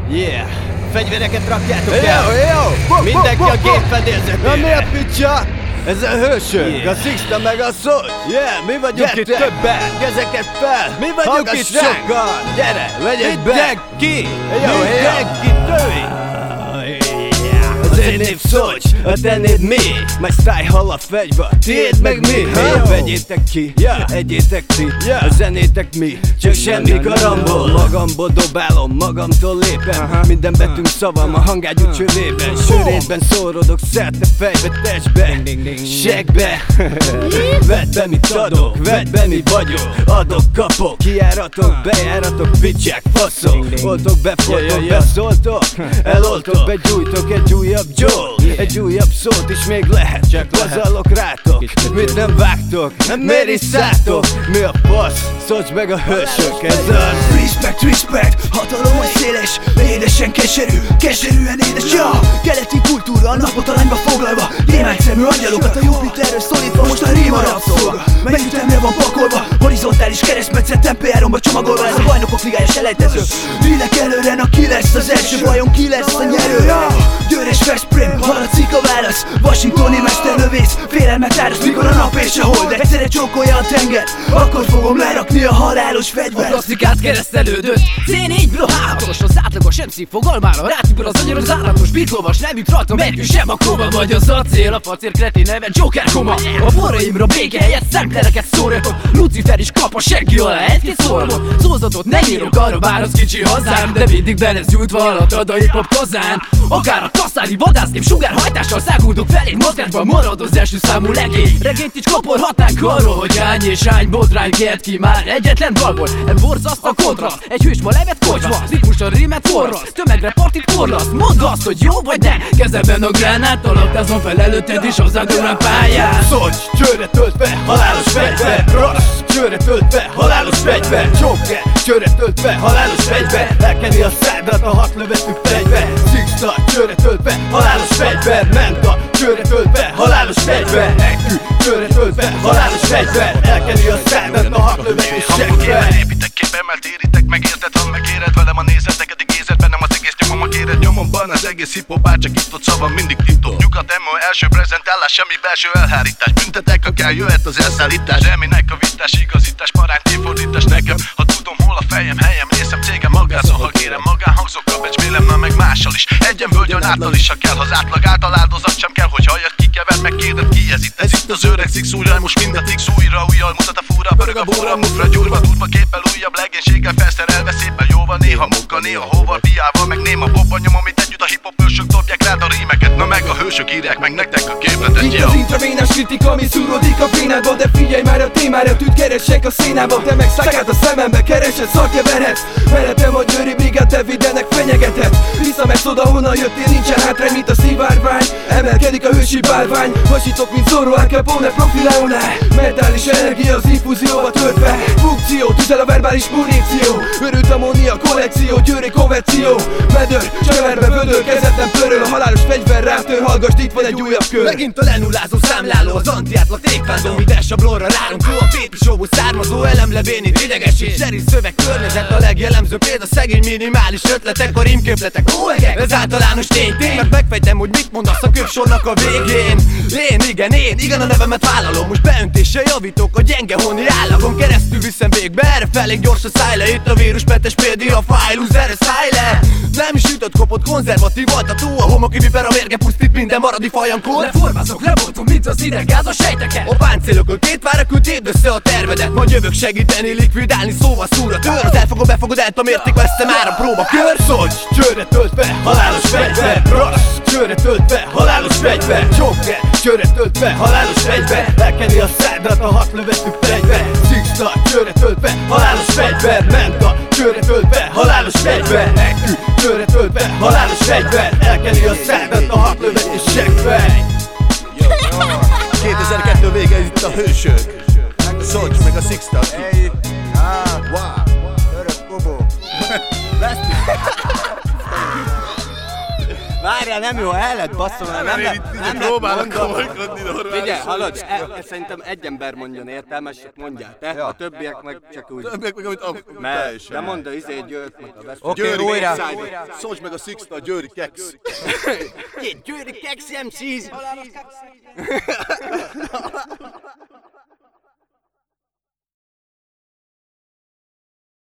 Yeah! Fegyvereket rakjátok el! Jó! Mindenki a gép fedélzetére! Na mi a picsa? Ez a hősök, Yeah. a Sixta meg a Szolcs. Yeah! Mi vagyunk itt többen! Kezeket fel! Mi vagyunk itt Hallgass ránk! sokan! Gyere, vegyek be! Mindenki! Jó. Mindenki tőj! Az én név Szolcs, a te név mi? My style hal a fegyva, tiéd meg mi? Vegyétek ki, egyétek ti, a zenétek mi? Csak semmi karambol, magamból dobálom, magamtól lépem. Minden betűnk szavam a hangágyú csövében. Sörétben szórodok szerte fejbe, testbe, segbe. Vedd be mit adok, vedd be mi vagyok. Adok, kapok, kijáratok, bejáratok, picsák, faszok. Oltok, befoltok, beszóltok, eloltok, begyújtok egy újabb Joel, egy újabb szót is még lehet, csak lazalok rátok. Mit nem vágtok, miért is szálltok? Mi a fasz? Szolcs meg a hősök, ez az. Respect, hatalom vagy széles, édesen keserű, keserűen édes, ja! Keleti kultúra, a napot aranyba foglalva, gyémánt szemű angyalokat a Jupiterről szólítva, most a ríma rabszolga. Megütemre van pakolva, horizontális keresztmetszet tempójáromba csomagolva, ez a bajnokok ligája selejtező. Lélek előre, na ki lesz az első, vajon ki lesz a nyerő? Győr és Veszprém, hallatszik a válasz, washingtoni mesterlövész, félelmet áraszt, mikor a nap és a hold egyszerre csókolja a tenger, akkor fogom lerakni a halálos A fegyvert. klasszikát keresztelődött C4 bro hátos, az átlagos MC fogalmára rátipul az angyal az állatos bitlovas, nem jut rajta megyű sem a koma. Vagy az acél, a facér kretén neve Joker koma. A forraimra béke helyett szemtelereket szórjatok, Lucifer is kap a seggi alá egy-két szólamot. Szózatot nem írok arra bár az kicsi hazám, de mindig be lesz gyújtva alattad a hip-hop kazán. Akár a kasszári vadászgép sugárhajtással száguldok felé, mozgásban marad az első számú legény. Regényt is kaporhatnánk arról, hogy hány és hány botrány kért ki már egyetlen dalból. Borzaszt a kontraszt, egy hős ma levet kocsma, ritmusan rímet forraszt, tömegre partit forraszt. Mondd azt, hogy jó vagy ne, kezemben a gránát, alaktázom fel előtted is hozzáadom a pályán. Szolcs, csőre töltve, halálos fegyver. Rassz, csőre töltve, halálos fegyver. Joker, csőre töltve, halálos fegyver. Elkeni a szádat a 6 lövetű fegyver. Sixta, csőre töltve, halálos fegyver. Menta, csőre töltve, halálos fegyver. Ekü, csőre töltve, halálos fegyver. Elkeni a szádat a 6 lövetű fegyver. Építek képemmel, téritek meg, érted, van megéred velem a nézet, neked ígézed bennem az egész nyomom a kéred. Nyomomban az egész hip-hop, bárcsak itt ott szavam mindig titok. Nyugat emo, első prezentálás, semmi belső elhárítás. Büntetek, ha kell, jöhet az elszállítás. Reminek a vitás, igazítás, parány, tévfordítás nekem. Ha tudom, hol a fejem, helyem, részem, cégem, magázol, ha kérem, magánhangzókkal becspélem, na meg mással is. Egyen völgyön áttal is, ha kell, ha az átlag által áldozat sem kell, hogy halljad, kikever, meg kérded, ki ez itt. Ez itt az öreg Six újra, most mind a Tix újra, újjal mutat a fúra, pörög a búra, mufra, gyurva, durva képpel, újabb legénységgel felszerelve, szépen jóval, néha mukkal, néha hóval, piával, meg néma bobban nyomom, itt együtt a hip-hop hősök dobják rád a rímeket, na meg a hősök írják meg nektek a képletet, Itt jó. az intravénás kritika, ami szúródik a vénádba, de figyelj már a témára, tűt keresek a szénába. Te meg szákát a szemembe, keresed, szarkeverhetsz. Mellettem a győri brigád, te videnek fenyegetett. Visszamegy oda, honnan jöttél, nincsen hátrány, mint a szivárvány. Emelkedik a hősi bálvány, hasítok, mint Zorro, Al Capone, Profi Leone. Mentális energia az infúzióba töltve, funkció, tüzel a verbális muníció. Örült ammónia, kollekció, győri konvenció. Medőr, cseverbe vödör, kezetlen pöröl, a halálos fegyver rám tör, hallgass, itt van egy újabb kör. Megint a lenullázó számláló, az anti-átlag tékvándó, minden sablonra rárunk, jó a Pépi showból származó elemlebénít, idegesít. Zseri szöveg környezet a legjellemzőbb példa, szegény minimális ötletek, a rímképletek, óegek, ez általános tény. Mert megfejtem, hogy mit mondasz a köpsornak a végén. Én, igen a nevemet vállalom, most beöntéssel javítok a gyenge honi állagom, keresztül viszem végbe, erre felé gyors a szájle, itt a víruspetes példi, a fájlúz, erre szájle. Nem is ütött, kopott, konzervatív altató, a homoki viper, a mérge pusztít minden maradi fajankor. Leformázok, leboltom, mint az ideggáz a sejteket. A páncélokon két várakül tépd össze a tervedet, majd jövök segíteni, likvidálni, szóval szúr a tör. Az elfogom, befogod, eltamérték, veszte már a próbakör. Szolcs, csőre töltve, halálos fegyver. Rassz, csőre töltve, halálos fegyver. Joker, csőre töltve, halálos fegyver. Elkeni a szádat a 6 lövetű fegyver. Sixta, csőre töltve, halálos fegyver. Menta, csőre töltve, halálos fegyver. Ekü, csőre töltve, halálos fegyver. Elkeni a szádat a 6 lövetű fegyver. 2002 vége, itt a hősök. Szolcs meg a Sixta. Wow. Örök Kobó. Várjál, nem jó, el lett basszom, nem Én itt próbálok komolykodni, normális. Figyelj, hallod, szerintem egy ember mondjon értelmeset, mondjál te, a többiek meg csak úgy. Többiek meg, amit De mondd a Győrt, meg a Veszprém. Oké, újra. Szólj meg a Sixta, a Győri Kex. Győri Kex MCs!